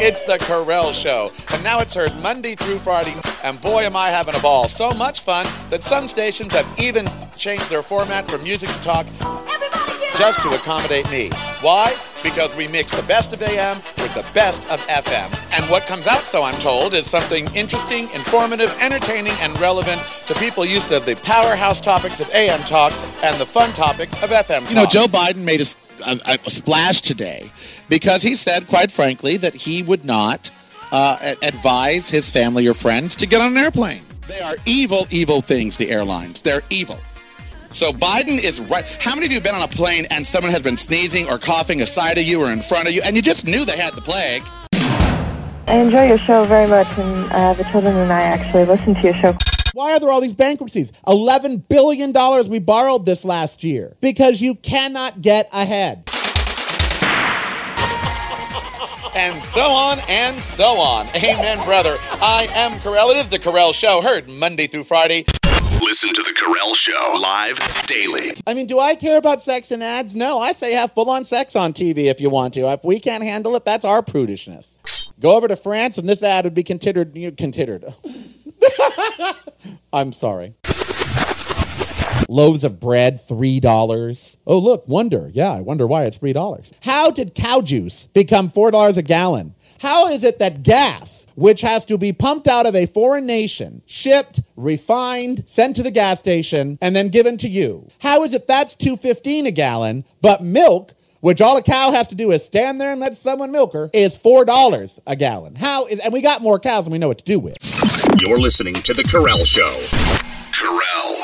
It's the Carell Show. And now it's heard Monday through Friday. And boy, am I having a ball. So much fun that some stations have even changed their format from music to talk just to accommodate me. Why? Because we mix the best of AM with the best of FM. And what comes out, so I'm told, is something interesting, informative, entertaining, and relevant to people used to the powerhouse topics of AM talk and the fun topics of FM talk. You know, Joe Biden made a splash today because he said, quite frankly, that he would not advise his family or friends to get on an airplane. They are evil, evil things, the airlines. They're evil. So Biden is right. How many of you have been on a plane and someone has been sneezing or coughing aside of you or in front of you, and you just knew they had the plague? I enjoy your show very much, and the children and I actually listen to your show. Why are there all these bankruptcies? $11 billion we borrowed this last year because you cannot get ahead. And so on and so on. Amen, brother. I am Carell. It is the Carell Show, heard Monday through Friday. Listen to the Carell Show live daily. I mean, do I care about sex in ads? No, I say have full-on sex on TV if you want to. If we can't handle it, that's our prudishness. Go over to France and this ad would be considered. I'm sorry. Loaves of bread, $3. Oh, look, wonder. Yeah, I wonder why it's $3. How did cow juice become $4 a gallon? How is it that gas, which has to be pumped out of a foreign nation, shipped, refined, sent to the gas station, and then given to you, how is it that's $2.15 a gallon, but milk, which all a cow has to do is stand there and let someone milk her, is $4 a gallon? And we got more cows than we know what to do with. You're listening to the Carell Show. Carell.